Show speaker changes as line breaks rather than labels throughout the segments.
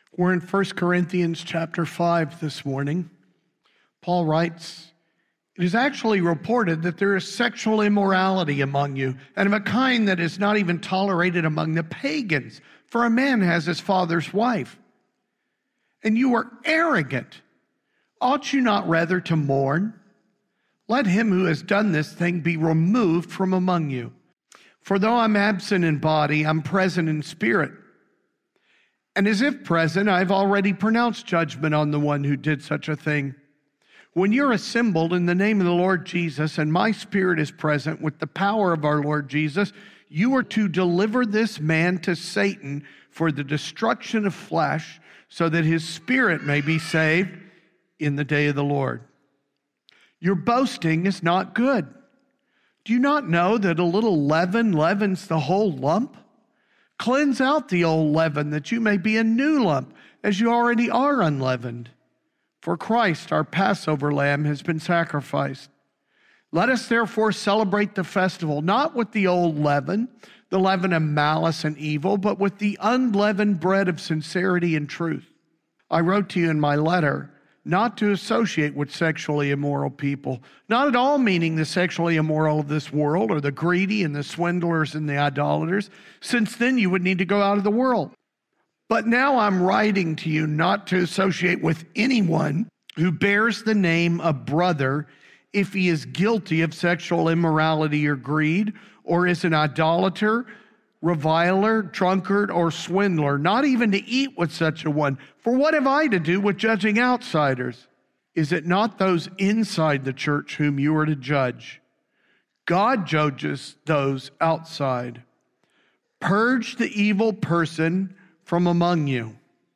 We're in 1 Corinthians chapter 5 this morning. Paul writes, "It is actually reported that there is sexual immorality among you, and of a kind that is not even tolerated among the pagans, for a man has his father's wife. And you are arrogant. Ought you not rather to mourn? Let him who has done this thing be removed from among you. For though I'm absent in body, I'm present in spirit. And as if present, I've already pronounced judgment on the one who did such a thing. When you're assembled in the name of the Lord Jesus, and my spirit is present with the power of our Lord Jesus, you are to deliver this man to Satan for the destruction of flesh, so that his spirit may be saved in the day of the Lord. Your boasting is not good. Do you not know that a little leaven leavens the whole lump? Cleanse out the old leaven, that you may be a new lump, as you already are unleavened. For Christ, our Passover lamb, has been sacrificed. Let us therefore celebrate the festival, not with the old leaven, the leaven of malice and evil, but with the unleavened bread of sincerity and truth. I wrote to you in my letter not to associate with sexually immoral people, not at all meaning the sexually immoral of this world or the greedy and the swindlers and the idolaters, since then you would need to go out of the world. But now I'm writing to you not to associate with anyone who bears the name of brother if he is guilty of sexual immorality or greed, or is an idolater, reviler, drunkard, or swindler, not even to eat with such a one. For what have I to do with judging outsiders? Is it not those inside the church whom you are to judge? God judges those outside. Purge the evil person from among you."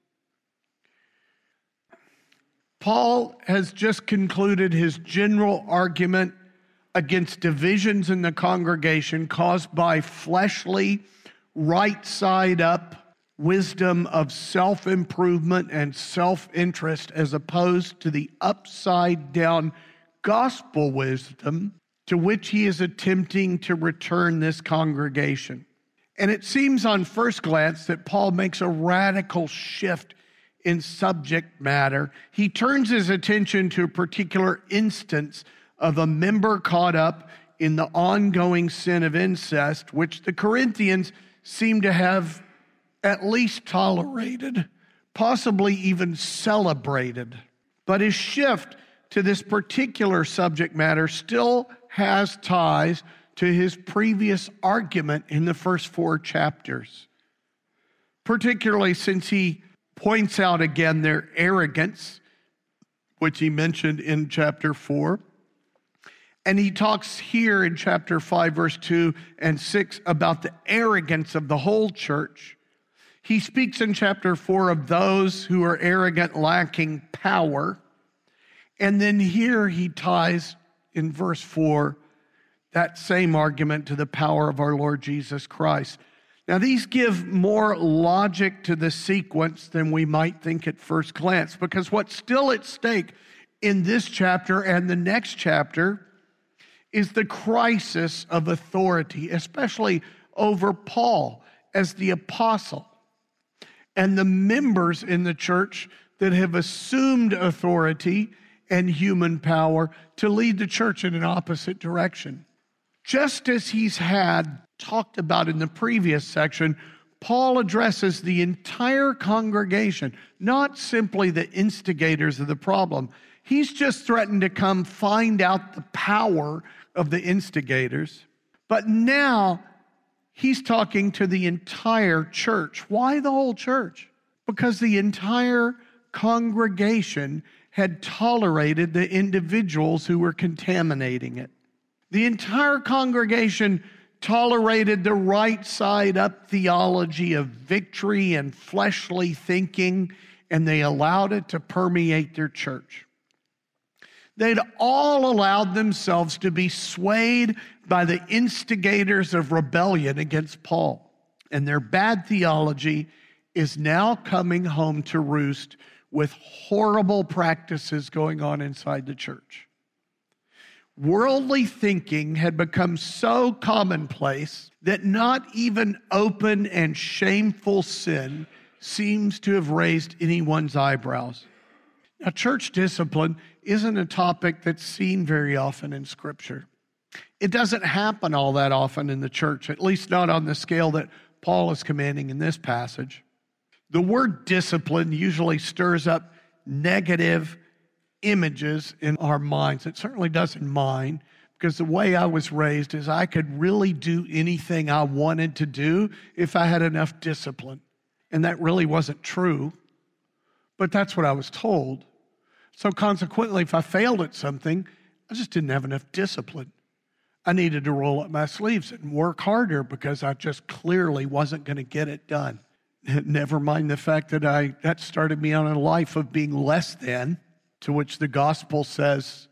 Paul has just concluded his general argument against divisions in the congregation caused by fleshly, right-side-up wisdom of self-improvement and self-interest, as opposed to the upside-down gospel wisdom to which he is attempting to return this congregation. And it seems on first glance that Paul makes a radical shift in subject matter. He turns his attention to a particular instance of a member caught up in the ongoing sin of incest, which the Corinthians seem to have at least tolerated, possibly even celebrated. But his shift to this particular subject matter still has ties to his previous argument in the first 4 chapters, particularly since he points out again their arrogance, which he mentioned in chapter 4. And he talks here in chapter 5, verse 2 and 6 about the arrogance of the whole church. He speaks in chapter 4 of those who are arrogant, lacking power. And then here he ties in verse 4 that same argument to the power of our Lord Jesus Christ. Now, these give more logic to the sequence than we might think at first glance, because what's still at stake in this chapter and the next chapter is the crisis of authority, especially over Paul as the apostle and the members in the church that have assumed authority and human power to lead the church in an opposite direction. Just as he's had talked about in the previous section, Paul addresses the entire congregation, not simply the instigators of the problem. He's just threatened to come find out the power of the instigators. But now he's talking to the entire church. Why the whole church? Because the entire congregation had tolerated the individuals who were contaminating it. The entire congregation tolerated the right side up theology of victory and fleshly thinking, and they allowed it to permeate their church. They'd all allowed themselves to be swayed by the instigators of rebellion against Paul. And their bad theology is now coming home to roost with horrible practices going on inside the church. Worldly thinking had become so commonplace that not even open and shameful sin seems to have raised anyone's eyebrows. Now, church discipline isn't a topic that's seen very often in Scripture. It doesn't happen all that often in the church, at least not on the scale that Paul is commanding in this passage. The word discipline usually stirs up negative images in our minds. It certainly does in mine, because the way I was raised is I could really do anything I wanted to do if I had enough discipline. And that really wasn't true, but that's what I was told. So consequently, if I failed at something, I just didn't have enough discipline. I needed to roll up my sleeves and work harder because I just clearly wasn't going to get it done. Never mind the fact that that started me on a life of being less than, to which the gospel says,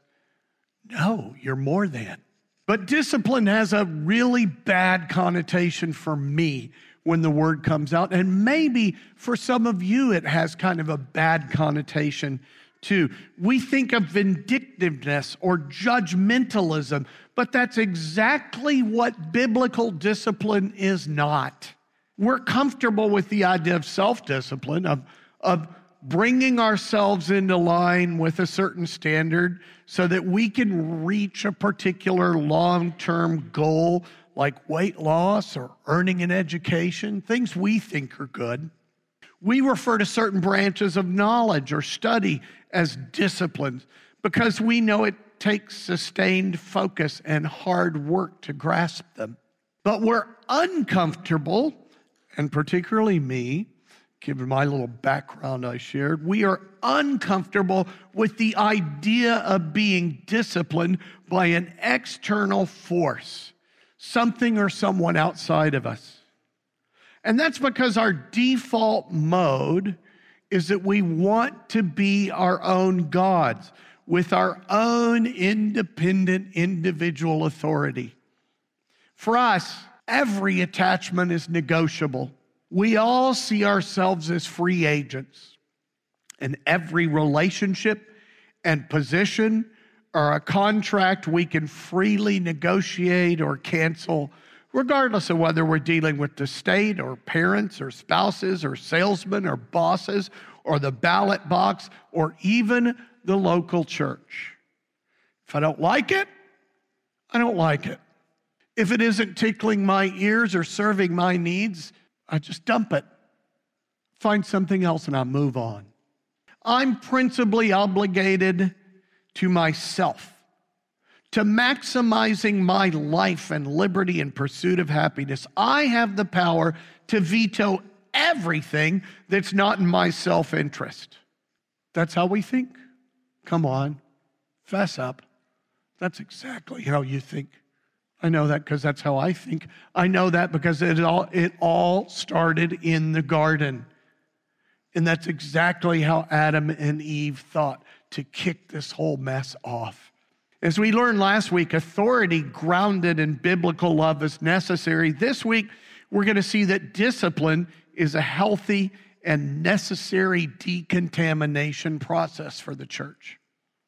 no, you're more than. But discipline has a really bad connotation for me when the word comes out. And maybe for some of you, it has kind of a bad connotation too. We think of vindictiveness or judgmentalism, but that's exactly what biblical discipline is not. We're comfortable with the idea of self-discipline, of bringing ourselves into line with a certain standard so that we can reach a particular long-term goal like weight loss or earning an education, things we think are good. We refer to certain branches of knowledge or study as disciplines because we know it takes sustained focus and hard work to grasp them. But we're uncomfortable, and particularly me, given my little background I shared, we are uncomfortable with the idea of being disciplined by an external force, something or someone outside of us. And that's because our default mode is that we want to be our own gods with our own independent individual authority. For us, every attachment is negotiable. We all see ourselves as free agents, and every relationship and position or a contract we can freely negotiate or cancel, regardless of whether we're dealing with the state or parents or spouses or salesmen or bosses or the ballot box or even the local church. If I don't like it, I don't like it. If it isn't tickling my ears or serving my needs, I just dump it, find something else, and I move on. I'm principally obligated to myself, to maximizing my life and liberty in pursuit of happiness. I have the power to veto everything that's not in my self-interest. That's how we think. Come on, fess up. That's exactly how you think. I know that because that's how I think. I know that because it all started in the garden. And that's exactly how Adam and Eve thought to kick this whole mess off. As we learned last week, authority grounded in biblical love is necessary. This week, we're going to see that discipline is a healthy and necessary decontamination process for the church.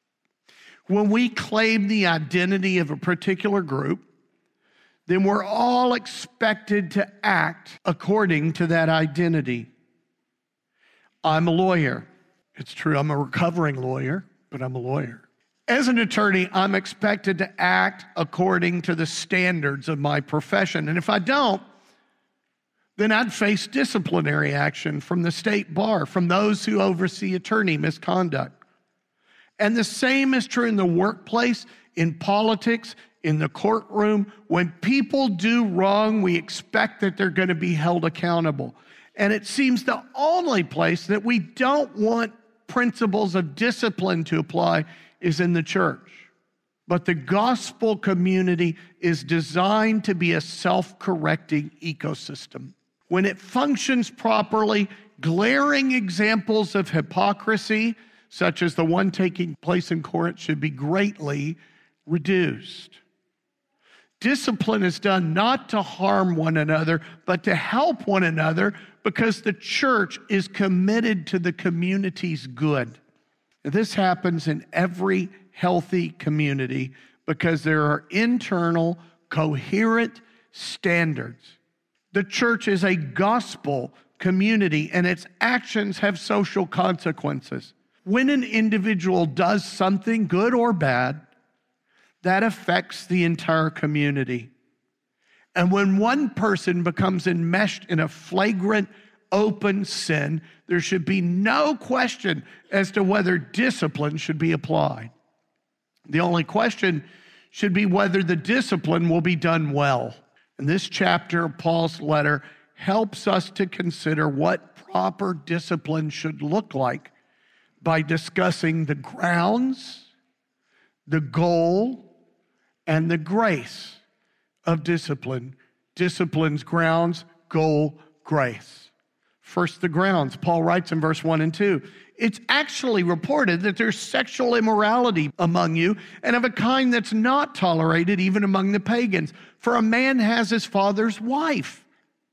When we claim the identity of a particular group, then we're all expected to act according to that identity. I'm a lawyer. It's true, I'm a recovering lawyer, but I'm a lawyer. As an attorney, I'm expected to act according to the standards of my profession. And if I don't, then I'd face disciplinary action from the state bar, from those who oversee attorney misconduct. And the same is true in the workplace, in politics, in the courtroom. When people do wrong, we expect that they're going to be held accountable. And it seems the only place that we don't want principles of discipline to apply is in the church. But the gospel community is designed to be a self-correcting ecosystem. When it functions properly, glaring examples of hypocrisy, such as the one taking place in Corinth, should be greatly reduced. Discipline is done not to harm one another, but to help one another because the church is committed to the community's good. This happens in every healthy community because there are internal, coherent standards. The church is a gospel community, and its actions have social consequences. When an individual does something good or bad, that affects the entire community. And when one person becomes enmeshed in a flagrant, open sin, there should be no question as to whether discipline should be applied. The only question should be whether the discipline will be done well. And this chapter of Paul's letter helps us to consider what proper discipline should look like by discussing the grounds, the goal, and the grace of discipline. Discipline's grounds, goal, grace. First, the grounds. Paul writes in verse 1 and 2, it's actually reported that there's sexual immorality among you, and of a kind that's not tolerated even among the pagans. For a man has his father's wife,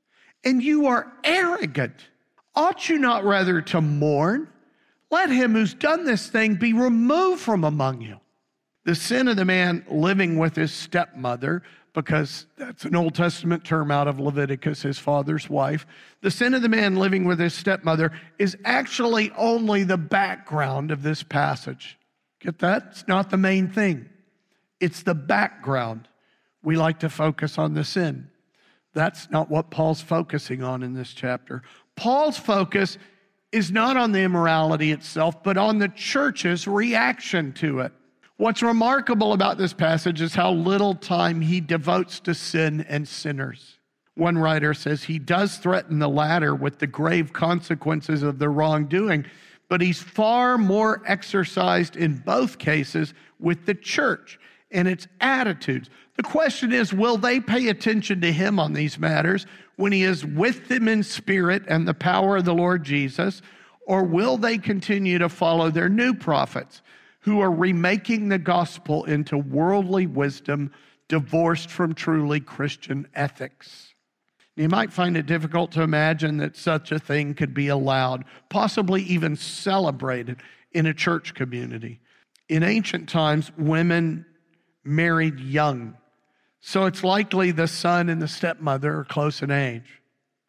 and you are arrogant. Ought you not rather to mourn? Let him who's done this thing be removed from among you. The sin of the man living with his stepmother, because that's an Old Testament term out of Leviticus, his father's wife. The sin of the man living with his stepmother is actually only the background of this passage. Get that? It's not the main thing. It's the background. We like to focus on the sin. That's not what Paul's focusing on in this chapter. Paul's focus is not on the immorality itself, but on the church's reaction to it. What's remarkable about this passage is how little time he devotes to sin and sinners. One writer says he does threaten the latter with the grave consequences of their wrongdoing, but he's far more exercised in both cases with the church and its attitudes. The question is, will they pay attention to him on these matters when he is with them in spirit and the power of the Lord Jesus, or will they continue to follow their new prophets, who are remaking the gospel into worldly wisdom divorced from truly Christian ethics? You might find it difficult to imagine that such a thing could be allowed, possibly even celebrated in a church community. In ancient times, women married young, so it's likely the son and the stepmother are close in age.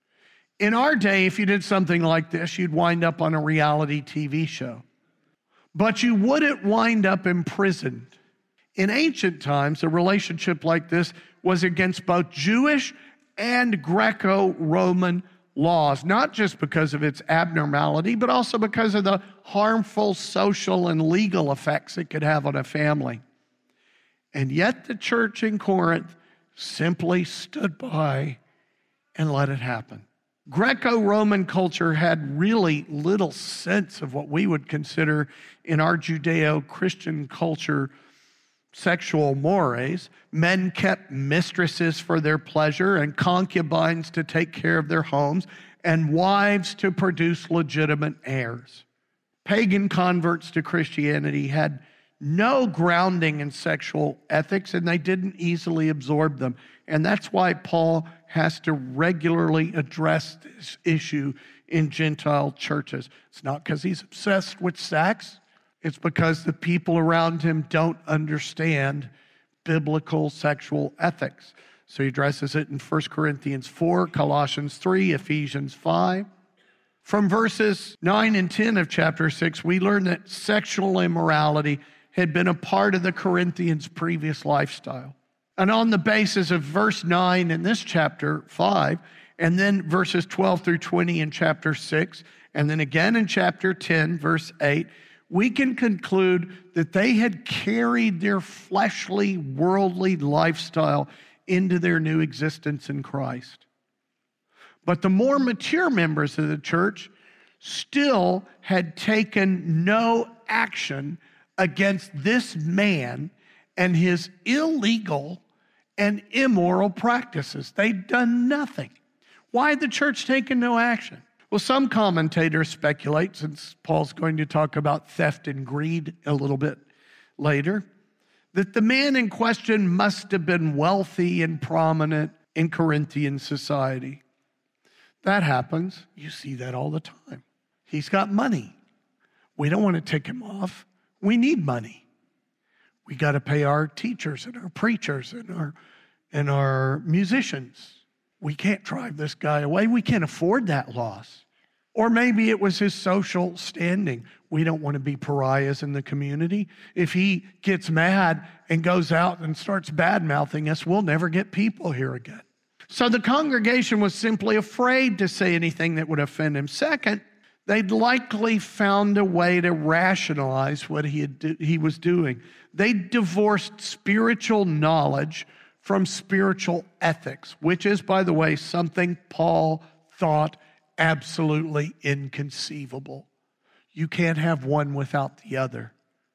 In our day, if you did something like this, you'd wind up on a reality TV show. But you wouldn't wind up imprisoned. In ancient times, a relationship like this was against both Jewish and Greco-Roman laws, not just because of its abnormality, but also because of the harmful social and legal effects it could have on a family. And yet the church in Corinth simply stood by and let it happen. Greco-Roman culture had really little sense of what we would consider in our Judeo-Christian culture sexual mores. Men kept mistresses for their pleasure and concubines to take care of their homes and wives to produce legitimate heirs. Pagan converts to Christianity had no grounding in sexual ethics, and they didn't easily absorb them. And that's why Paul has to regularly address this issue in Gentile churches. It's not because he's obsessed with sex. It's because the people around him don't understand biblical sexual ethics. So he addresses it in 1 Corinthians 4, Colossians 3, Ephesians 5. From verses 9 and 10 of chapter 6, we learn that sexual immorality had been a part of the Corinthians' previous lifestyle. And on the basis of verse 9 in this chapter 5, and then verses 12 through 20 in chapter 6, and then again in chapter 10, verse 8, we can conclude that they had carried their fleshly, worldly lifestyle into their new existence in Christ. But the more mature members of the church still had taken no action against this man and his illegal and immoral practices. They'd done nothing. Why had the church taken no action? Well, some commentators speculate, since Paul's going to talk about theft and greed a little bit later, that the man in question must have been wealthy and prominent in Corinthian society. That happens. You see that all the time. He's got money. We don't want to take him off. We need money. We got to pay our teachers and our preachers and our musicians. We can't drive this guy away. We can't afford that loss. Or maybe it was his social standing. We don't want to be pariahs in the community. If he gets mad and goes out and starts bad-mouthing us, we'll never get people here again. So the congregation was simply afraid to say anything that would offend him. Second, they'd likely found a way to rationalize what he was doing. They divorced spiritual knowledge from spiritual ethics, which is, by the way, something Paul thought absolutely inconceivable. You can't have one without the other.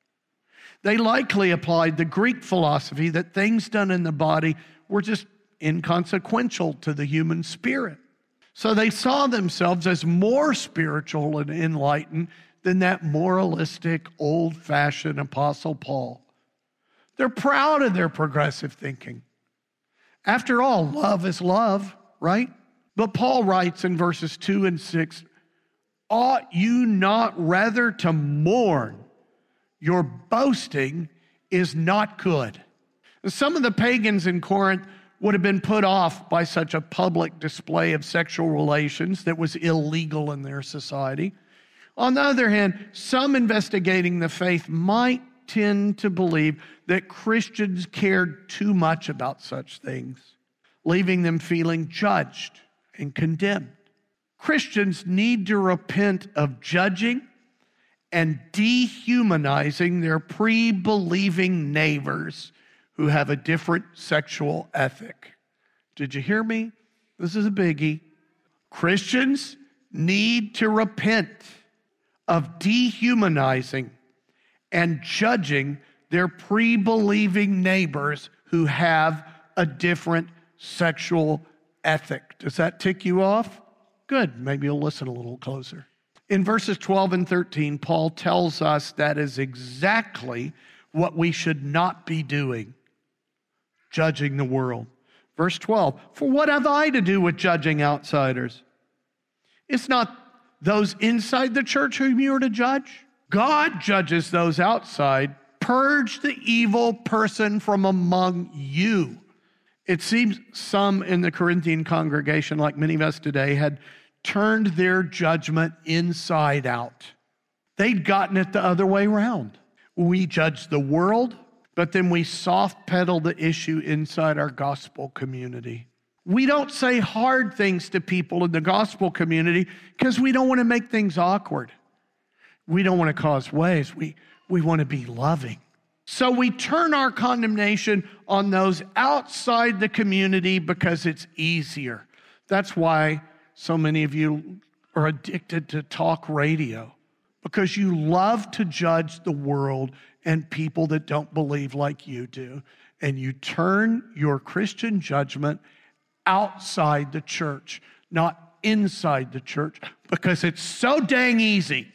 They likely applied the Greek philosophy that things done in the body were just inconsequential to the human spirit. So they saw themselves as more spiritual and enlightened than that moralistic, old-fashioned Apostle Paul. They're proud of their progressive thinking. After all, love is love, right? But Paul writes in verses 2 and 6, ought you not rather to mourn? Your boasting is not good. Some of the pagans in Corinth would have been put off by such a public display of sexual relations that was illegal in their society. On the other hand, some investigating the faith might tend to believe that Christians cared too much about such things, leaving them feeling judged and condemned. Christians need to repent of judging and dehumanizing their pre-believing neighbors who have a different sexual ethic. Did you hear me? This is a biggie. Christians need to repent of dehumanizing and judging their pre-believing neighbors who have a different sexual ethic. Does that tick you off? Good. Maybe you'll listen a little closer. In verses 12 and 13, Paul tells us that is exactly what we should not be doing. Judging the world. Verse 12, for what have I to do with judging outsiders? It's not those inside the church whom you are to judge. God judges those outside. Purge the evil person from among you. It seems some in the Corinthian congregation, like many of us today, had turned their judgment inside out. They'd gotten it the other way around. We judge the world, but then we soft pedal the issue inside our gospel community. We don't say hard things to people in the gospel community because we don't want to make things awkward. We don't want to cause waves. We want to be loving. So we turn our condemnation on those outside the community because it's easier. That's why so many of you are addicted to talk radio, because you love to judge the world and people that don't believe like you do. And you turn your Christian judgment outside the church, not inside the church, because it's so dang easy.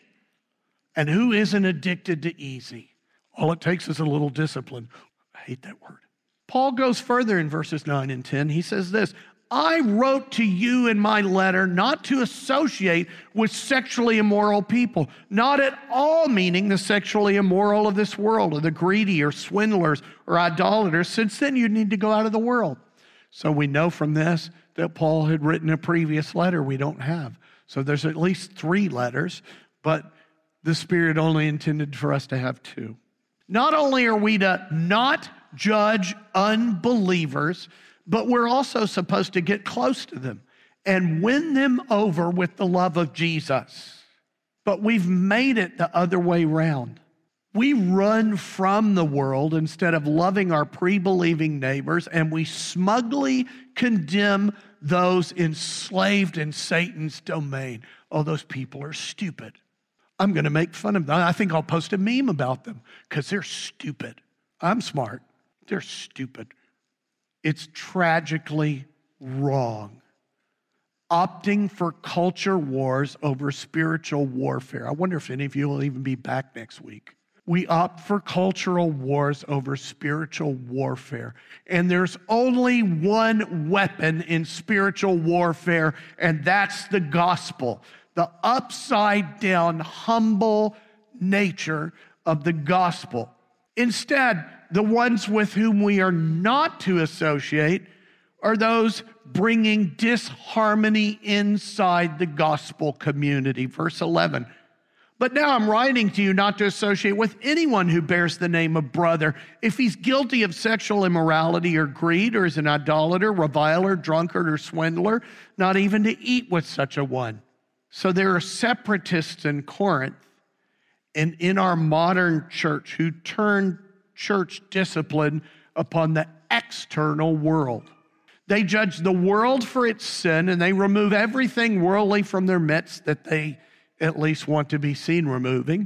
And who isn't addicted to easy? All it takes is a little discipline. I hate that word. Paul goes further in verses 9 and 10. He says this, I wrote to you in my letter not to associate with sexually immoral people, not at all meaning the sexually immoral of this world, or the greedy, or swindlers, or idolaters, since then you need to go out of the world. So we know from this that Paul had written a previous letter we don't have. So there's at least 3 letters, but the Spirit only intended for us to have 2. Not only are we to not judge unbelievers, but we're also supposed to get close to them and win them over with the love of Jesus. But we've made it the other way around. We run from the world instead of loving our pre-believing neighbors, and we smugly condemn those enslaved in Satan's domain. Oh, those people are stupid. I'm going to make fun of them. I think I'll post a meme about them because they're stupid. I'm smart. They're stupid. It's tragically wrong. Opting for culture wars over spiritual warfare. I wonder if any of you will even be back next week. We opt for cultural wars over spiritual warfare. And there's only one weapon in spiritual warfare, and that's the gospel. The upside down, humble nature of the gospel. Instead, the ones with whom we are not to associate are those bringing disharmony inside the gospel community. Verse 11. But now I'm writing to you not to associate with anyone who bears the name of brother, if he's guilty of sexual immorality or greed, or is an idolater, reviler, drunkard, or swindler, not even to eat with such a one. So there are separatists in Corinth and in our modern church who turn church discipline upon the external world. They judge the world for its sin, and they remove everything worldly from their midst that they at least want to be seen removing.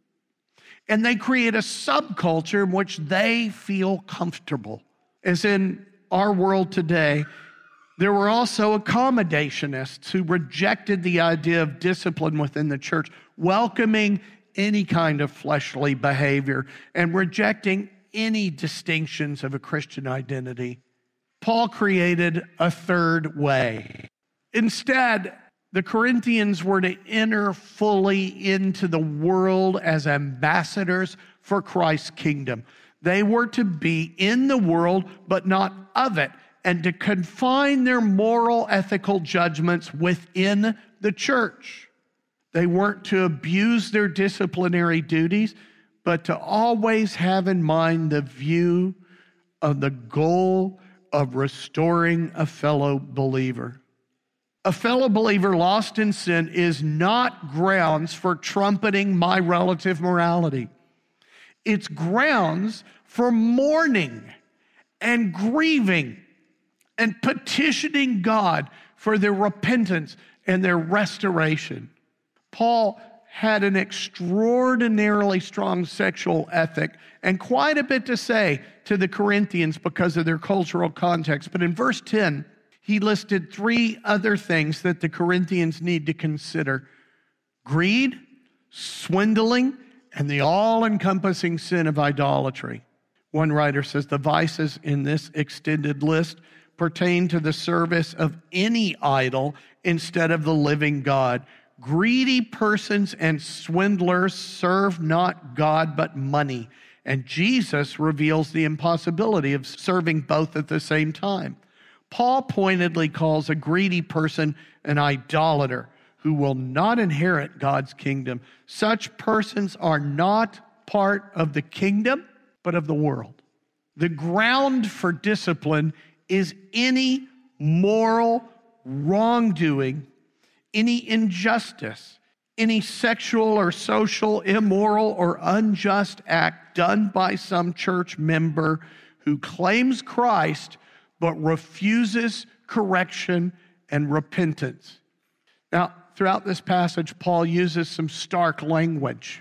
And they create a subculture in which they feel comfortable. As in our world today, there were also accommodationists who rejected the idea of discipline within the church, welcoming any kind of fleshly behavior and rejecting any distinctions of a Christian identity. Paul created a third way. Instead, the Corinthians were to enter fully into the world as ambassadors for Christ's kingdom. They were to be in the world, but not of it, and to confine their moral, ethical judgments within the church. They weren't to abuse their disciplinary duties, but to always have in mind the view of the goal of restoring a fellow believer. A fellow believer lost in sin is not grounds for trumpeting my relative morality. It's grounds for mourning and grieving and petitioning God for their repentance and their restoration. Paul had an extraordinarily strong sexual ethic and quite a bit to say to the Corinthians because of their cultural context. But in verse 10, he listed 3 other things that the Corinthians need to consider: greed, swindling, and the all-encompassing sin of idolatry. One writer says the vices in this extended list pertain to the service of any idol instead of the living God. Greedy persons and swindlers serve not God but money, and Jesus reveals the impossibility of serving both at the same time. Paul pointedly calls a greedy person an idolater who will not inherit God's kingdom. Such persons are not part of the kingdom, but of the world. The ground for discipline is any moral wrongdoing, any injustice, any sexual or social, immoral or unjust act done by some church member who claims Christ but refuses correction and repentance. Now, throughout this passage, Paul uses some stark language.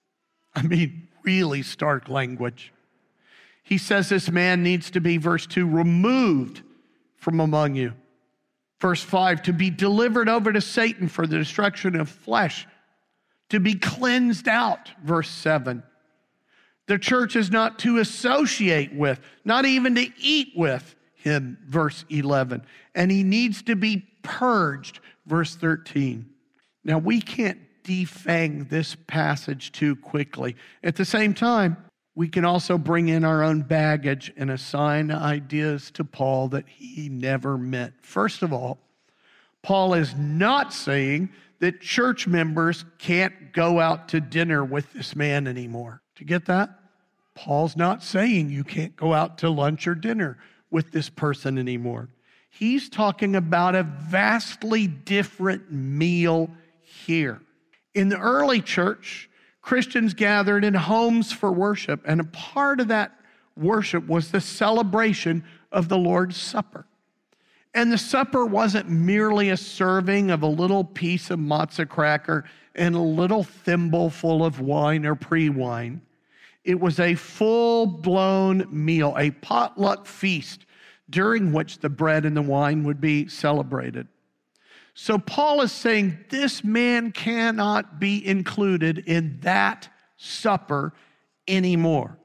I mean, really stark language. He says this man needs to be, verse 2, removed from among you. Verse 5, to be delivered over to Satan for the destruction of flesh, to be cleansed out, verse 7. The church is not to associate with, not even to eat with him, verse 11. And he needs to be purged, verse 13. Now, we can't defang this passage too quickly. At the same time, we can also bring in our own baggage and assign ideas to Paul that he never meant. First of all, Paul is not saying that church members can't go out to dinner with this man anymore. Do you get that? Paul's not saying you can't go out to lunch or dinner with this person anymore. He's talking about a vastly different meal here. In the early church, Christians gathered in homes for worship, and a part of that worship was the celebration of the Lord's Supper. And the supper wasn't merely a serving of a little piece of matzah cracker and a little thimble full of wine or pre-wine. It was a full-blown meal, a potluck feast, during which the bread and the wine would be celebrated. So Paul is saying this man cannot be included in that supper anymore.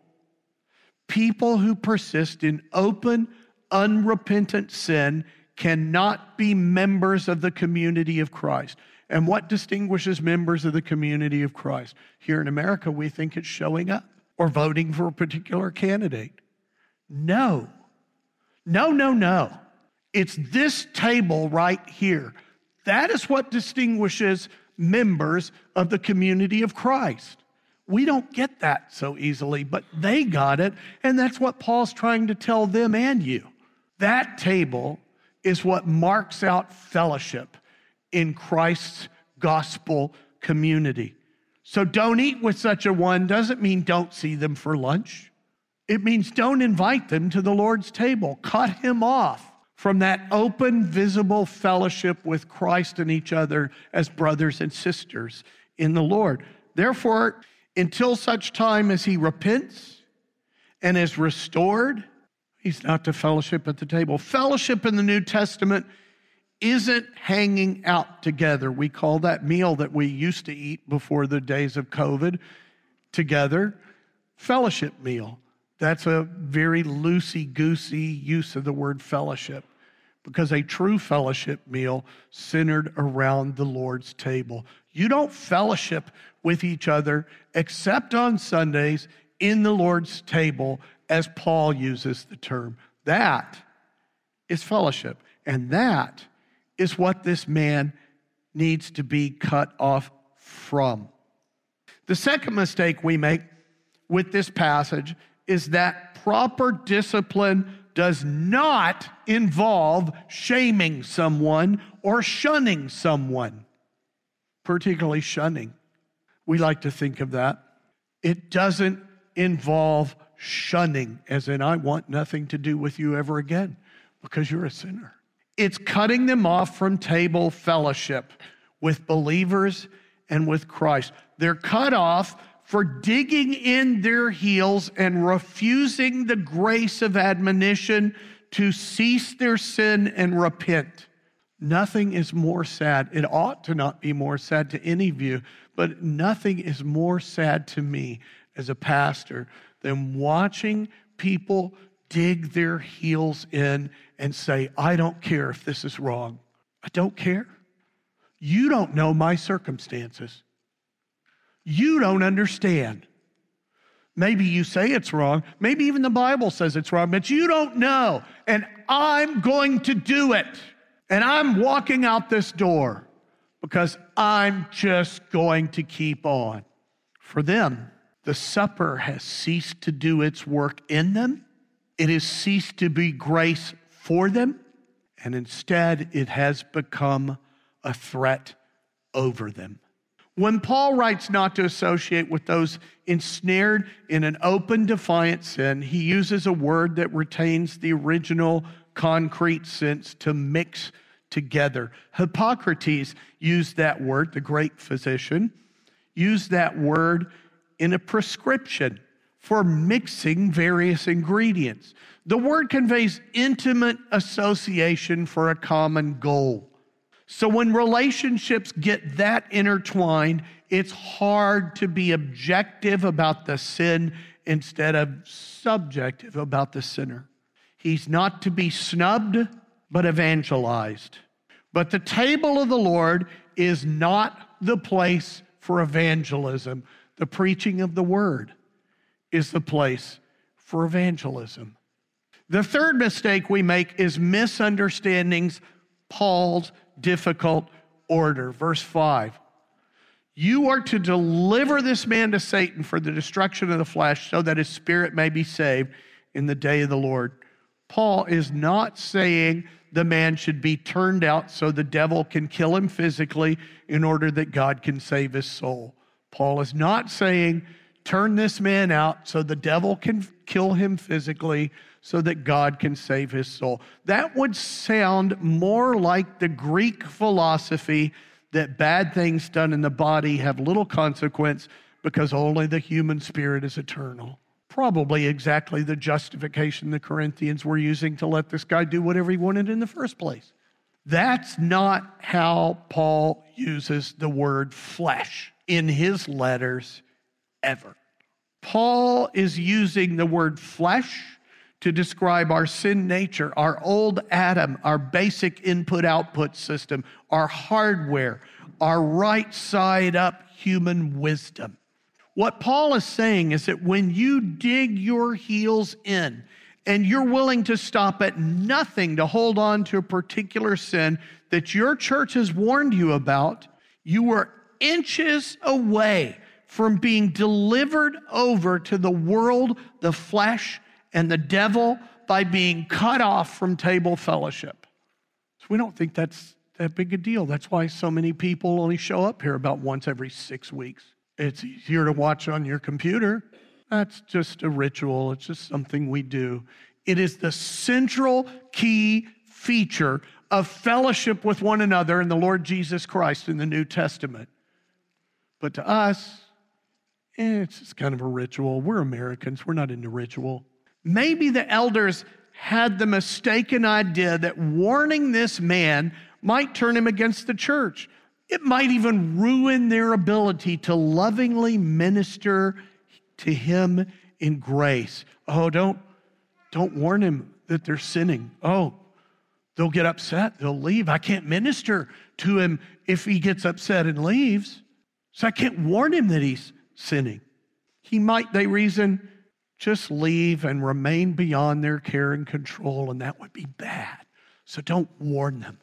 People who persist in open, unrepentant sin cannot be members of the community of Christ. And what distinguishes members of the community of Christ? Here in America, we think it's showing up or voting for a particular candidate. No. It's this table right here. That is what distinguishes members of the community of Christ. We don't get that so easily, but they got it, and that's what Paul's trying to tell them and you. That table is what marks out fellowship in Christ's gospel community. So don't eat with such a one doesn't mean don't see them for lunch. It means don't invite them to the Lord's table. Cut him off from that open, visible fellowship with Christ and each other as brothers and sisters in the Lord. Therefore, until such time as he repents and is restored, he's not to fellowship at the table. Fellowship in the New Testament isn't hanging out together. We call that meal that we used to eat before the days of COVID together, fellowship meal. That's a very loosey-goosey use of the word fellowship, because a true fellowship meal centered around the Lord's table. You don't fellowship with each other except on Sundays in the Lord's table, as Paul uses the term. That is fellowship, and that is what this man needs to be cut off from. The second mistake we make with this passage is that proper discipline does not involve shaming someone or shunning someone, particularly shunning. We like to think of that. It doesn't involve shunning, as in, I want nothing to do with you ever again because you're a sinner. It's cutting them off from table fellowship with believers and with Christ. They're cut off for digging in their heels and refusing the grace of admonition to cease their sin and repent. Nothing is more sad. It ought to not be more sad to any of you, but nothing is more sad to me as a pastor than watching people dig their heels in and say, I don't care if this is wrong. I don't care. You don't know my circumstances. You don't understand. Maybe you say it's wrong. Maybe even the Bible says it's wrong, but you don't know. And I'm going to do it. And I'm walking out this door because I'm just going to keep on. For them, the supper has ceased to do its work in them. It has ceased to be grace for them. And instead, it has become a threat over them. When Paul writes not to associate with those ensnared in an open, defiant sin, he uses a word that retains the original concrete sense, to mix together. Hippocrates used that word, the great physician, used that word in a prescription for mixing various ingredients. The word conveys intimate association for a common goal. So when relationships get that intertwined, it's hard to be objective about the sin instead of subjective about the sinner. He's not to be snubbed, but evangelized. But the table of the Lord is not the place for evangelism. The preaching of the word is the place for evangelism. The third mistake we make is misunderstandings Paul's difficult order. Verse 5. You are to deliver this man to Satan for the destruction of the flesh, so that his spirit may be saved in the day of the Lord. Paul is not saying the man should be turned out so the devil can kill him physically in order that God can save his soul. Paul is not saying turn this man out so the devil can kill him physically so that God can save his soul. That would sound more like the Greek philosophy that bad things done in the body have little consequence because only the human spirit is eternal. Probably exactly the justification the Corinthians were using to let this guy do whatever he wanted in the first place. That's not how Paul uses the word flesh in his letters ever. Paul is using the word flesh to describe our sin nature, our old Adam, our basic input-output system, our hardware, our right side up human wisdom. What Paul is saying is that when you dig your heels in and you're willing to stop at nothing to hold on to a particular sin that your church has warned you about, you are inches away from being delivered over to the world, the flesh, and the devil by being cut off from table fellowship. So we don't think that's that big a deal. That's why so many people only show up here about once every 6 weeks. It's easier to watch on your computer. That's just a ritual. It's just something we do. It is the central key feature of fellowship with one another in the Lord Jesus Christ in the New Testament. But to us, it's just kind of a ritual. We're Americans. We're not into ritual. Maybe the elders had the mistaken idea that warning this man might turn him against the church. It might even ruin their ability to lovingly minister to him in grace. Oh, don't warn him that they're sinning. Oh, they'll get upset. They'll leave. I can't minister to him if he gets upset and leaves. So I can't warn him that he's sinning. He might, they reason, just leave and remain beyond their care and control, and that would be bad. So don't warn them.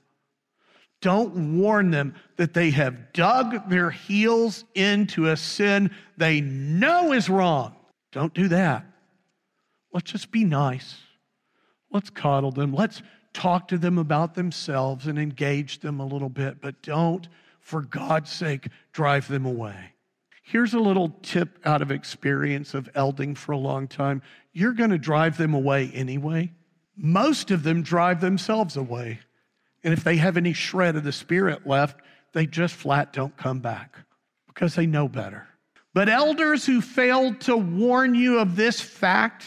Don't warn them that they have dug their heels into a sin they know is wrong. Don't do that. Let's just be nice. Let's coddle them. Let's talk to them about themselves and engage them a little bit, but don't, for God's sake, drive them away. Here's a little tip out of experience of elding for a long time. You're going to drive them away anyway. Most of them drive themselves away. And if they have any shred of the Spirit left, they just flat don't come back because they know better. But elders who failed to warn you of this fact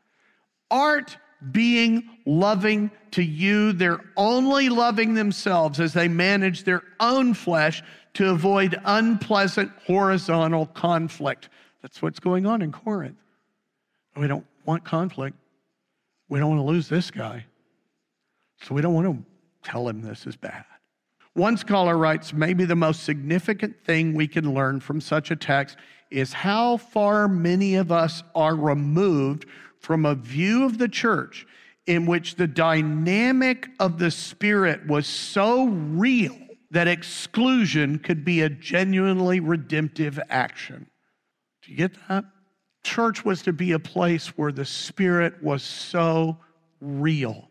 aren't being loving to you. They're only loving themselves as they manage their own flesh to avoid unpleasant horizontal conflict. That's what's going on in Corinth. We don't want conflict. We don't want to lose this guy. So we don't want to tell him this is bad. One scholar writes, maybe the most significant thing we can learn from such a text is how far many of us are removed from a view of the church in which the dynamic of the Spirit was so real that exclusion could be a genuinely redemptive action. Do you get that? Church was to be a place where the Spirit was so real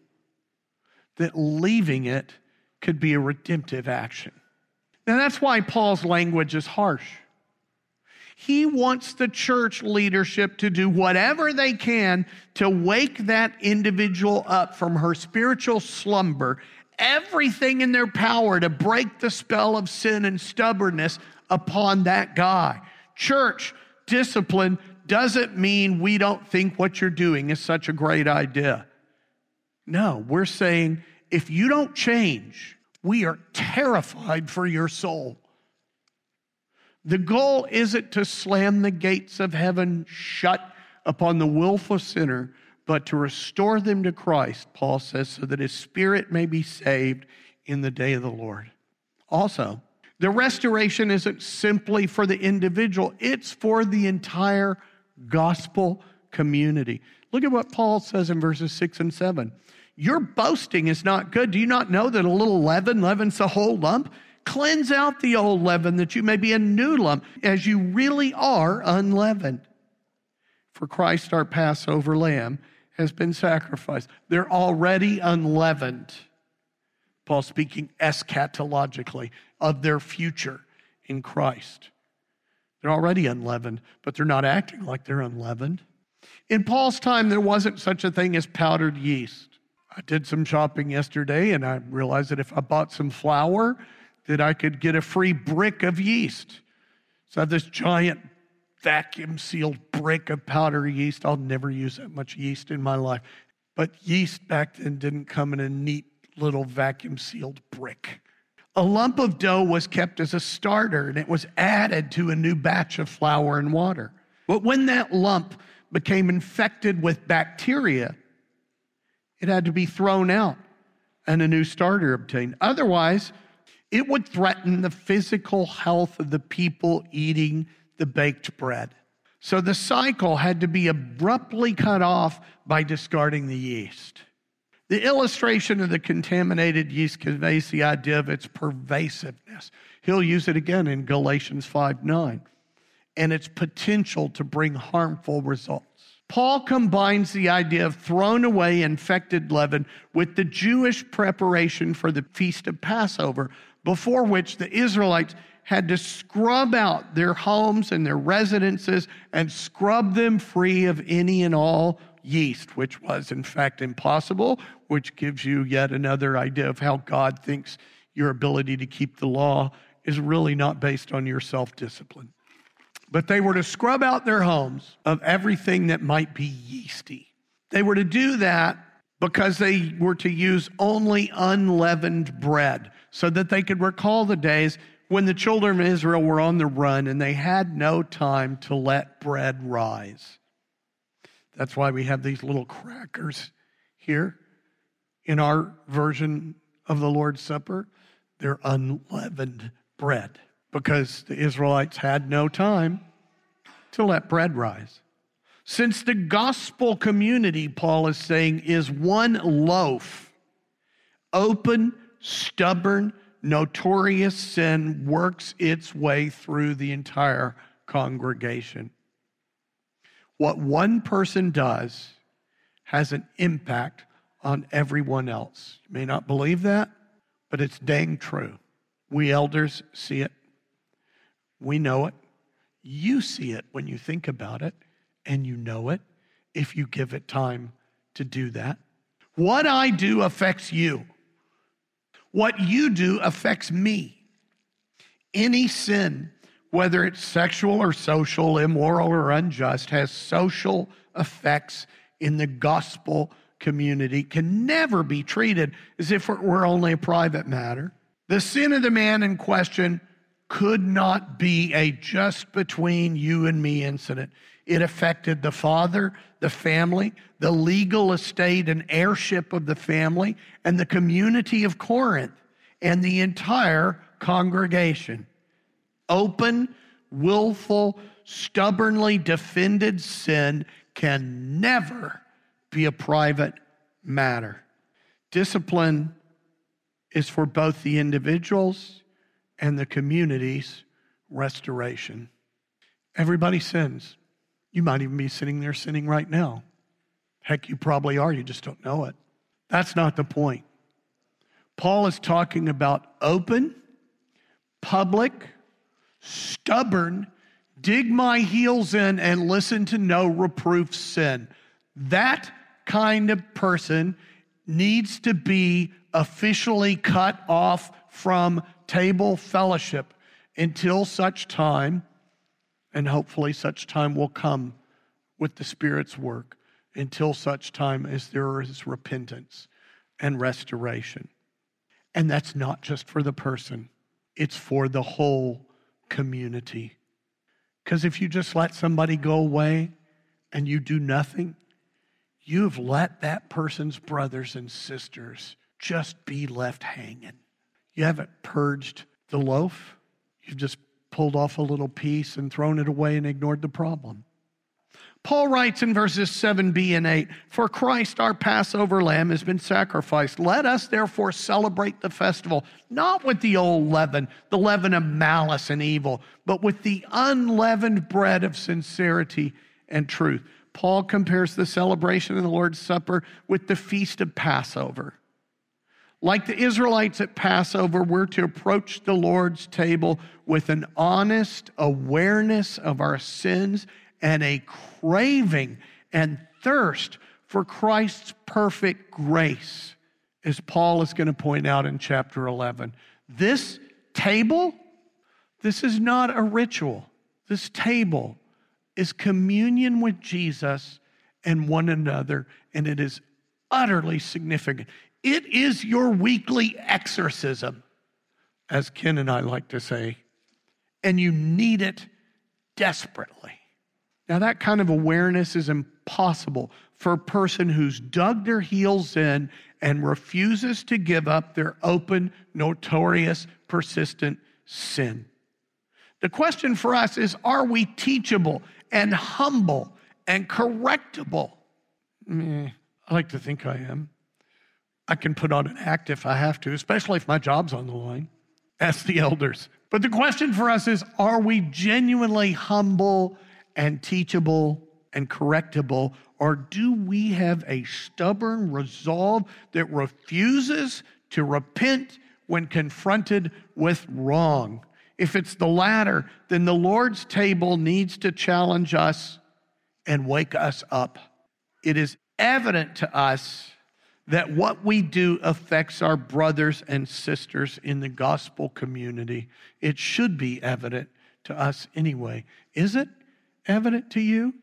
that leaving it could be a redemptive action. Now that's why Paul's language is harsh. He wants the church leadership to do whatever they can to wake that individual up from her spiritual slumber, everything in their power to break the spell of sin and stubbornness upon that guy. Church discipline doesn't mean we don't think what you're doing is such a great idea. No, we're saying if you don't change, we are terrified for your soul. The goal isn't to slam the gates of heaven shut upon the willful sinner, but to restore them to Christ, Paul says, so that his spirit may be saved in the day of the Lord. Also, the restoration isn't simply for the individual, it's for the entire gospel community. Look at what Paul says in verses 6 and 7. Your boasting is not good. Do you not know that a little leaven leavens the whole lump? Cleanse out the old leaven that you may be a new lump, as you really are unleavened. For Christ, our Passover lamb, has been sacrificed. They're already unleavened. Paul speaking eschatologically of their future in Christ. They're already unleavened, but they're not acting like they're unleavened. In Paul's time, there wasn't such a thing as powdered yeast. I did some shopping yesterday, and I realized that if I bought some flour, that I could get a free brick of yeast. So I have this giant vacuum-sealed brick of powdered yeast. I'll never use that much yeast in my life. But yeast back then didn't come in a neat little vacuum-sealed brick. A lump of dough was kept as a starter, and it was added to a new batch of flour and water. But when that lump became infected with bacteria, it had to be thrown out and a new starter obtained. Otherwise, it would threaten the physical health of the people eating the baked bread. So the cycle had to be abruptly cut off by discarding the yeast. The illustration of the contaminated yeast conveys the idea of its pervasiveness. He'll use it again in Galatians 5:9, and its potential to bring harmful results. Paul combines the idea of thrown away infected leaven with the Jewish preparation for the Feast of Passover, before which the Israelites had to scrub out their homes and their residences and scrub them free of any and all yeast, which was in fact impossible, which gives you yet another idea of how God thinks your ability to keep the law is really not based on your self-discipline. But they were to scrub out their homes of everything that might be yeasty. They were to do that because they were to use only unleavened bread so that they could recall the days when the children of Israel were on the run and they had no time to let bread rise. That's why we have these little crackers here in our version of the Lord's Supper. They're unleavened bread because the Israelites had no time to let bread rise. Since the gospel community, Paul is saying, is one loaf, open, stubborn, notorious sin works its way through the entire congregation. What one person does has an impact on everyone else. You may not believe that, but it's dang true. We elders see it. We know it. You see it when you think about it, and you know it if you give it time to do that. What I do affects you. What you do affects me. Any sin, whether it's sexual or social, immoral or unjust, has social effects in the gospel community, can never be treated as if it were only a private matter. The sin of the man in question could not be a just between you and me incident. It affected the father, the family, the legal estate and heirship of the family, and the community of Corinth, and the entire congregation. Open, willful, stubbornly defended sin can never be a private matter. Discipline is for both the individuals and the community's restoration. Everybody sins. You might even be sitting there sinning right now. Heck, you probably are. You just don't know it. That's not the point. Paul is talking about open, public, stubborn, dig my heels in and listen to no reproof sin. That kind of person needs to be officially cut off from table fellowship until such time, and hopefully such time will come with the Spirit's work, until such time as there is repentance and restoration. And that's not just for the person, it's for the whole community. Because if you just let somebody go away and you do nothing, you've let that person's brothers and sisters just be left hanging. You haven't purged the loaf. You've just pulled off a little piece and thrown it away and ignored the problem. Paul writes in verses 7b and 8, "For Christ our Passover lamb has been sacrificed. Let us therefore celebrate the festival, not with the old leaven, the leaven of malice and evil, but with the unleavened bread of sincerity and truth." Paul compares the celebration of the Lord's Supper with the Feast of Passover. Like the Israelites at Passover, we're to approach the Lord's table with an honest awareness of our sins and a craving and thirst for Christ's perfect grace, as Paul is going to point out in chapter 11. This table, this is not a ritual. This table is communion with Jesus and one another, and it is utterly significant. It is your weekly exorcism, as Ken and I like to say, and you need it desperately. Now, that kind of awareness is impossible for a person who's dug their heels in and refuses to give up their open, notorious, persistent sin. The question for us is, are we teachable and humble and correctable? I like to think I am. I can put on an act if I have to, especially if my job's on the line. Ask the elders. But the question for us is, are we genuinely humble and teachable and correctable, or do we have a stubborn resolve that refuses to repent when confronted with wrong? If it's the latter, then the Lord's table needs to challenge us and wake us up. It is evident to us that what we do affects our brothers and sisters in the gospel community. It should be evident to us anyway. Is it evident to you?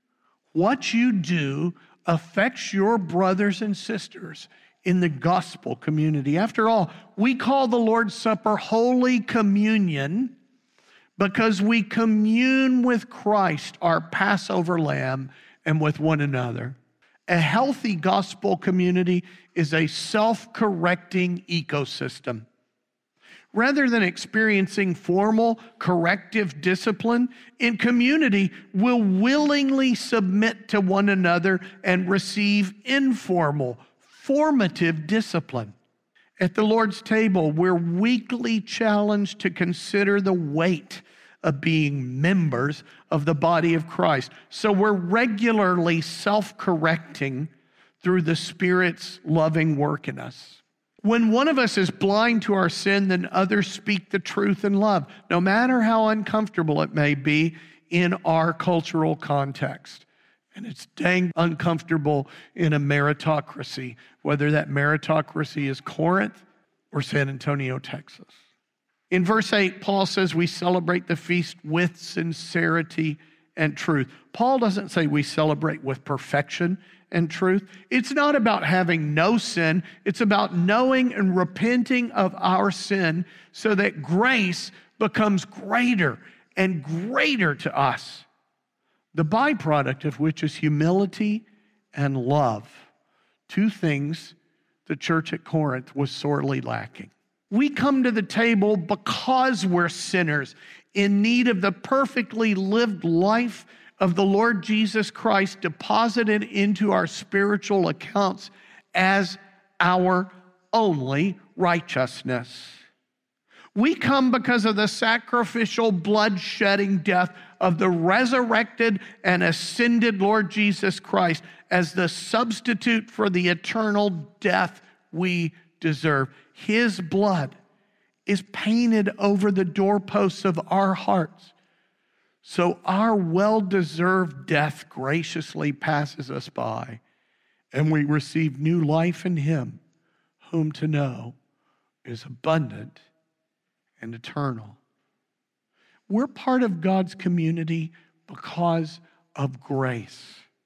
What you do affects your brothers and sisters in the gospel community. After all, we call the Lord's Supper Holy Communion because we commune with Christ, our Passover lamb, and with one another. A healthy gospel community is a self-correcting ecosystem. Rather than experiencing formal corrective discipline, in community, we'll willingly submit to one another and receive informal, formative discipline. At the Lord's table, we're weekly challenged to consider the weight of being members of the body of Christ. So we're regularly self-correcting through the Spirit's loving work in us. When one of us is blind to our sin, then others speak the truth in love, no matter how uncomfortable it may be in our cultural context. And it's dang uncomfortable in a meritocracy, whether that meritocracy is Corinth or San Antonio, Texas. In verse 8, Paul says we celebrate the feast with sincerity and truth. Paul doesn't say we celebrate with perfection and truth. It's not about having no sin. It's about knowing and repenting of our sin so that grace becomes greater and greater to us. The byproduct of which is humility and love. Two things the church at Corinth was sorely lacking. We come to the table because we're sinners in need of the perfectly lived life of the Lord Jesus Christ deposited into our spiritual accounts as our only righteousness. We come because of the sacrificial blood-shedding death of the resurrected and ascended Lord Jesus Christ as the substitute for the eternal death we deserve. His blood is painted over the doorposts of our hearts. So our well-deserved death graciously passes us by, and we receive new life in Him, whom to know is abundant and eternal. We're part of God's community because of grace.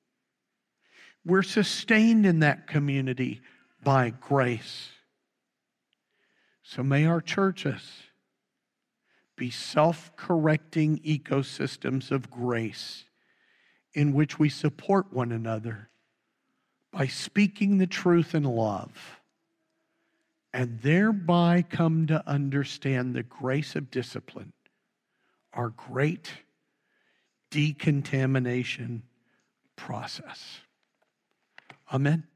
We're sustained in that community by grace. So may our churches be self-correcting ecosystems of grace in which we support one another by speaking the truth in love, and thereby come to understand the grace of discipline, our great decontamination process. Amen.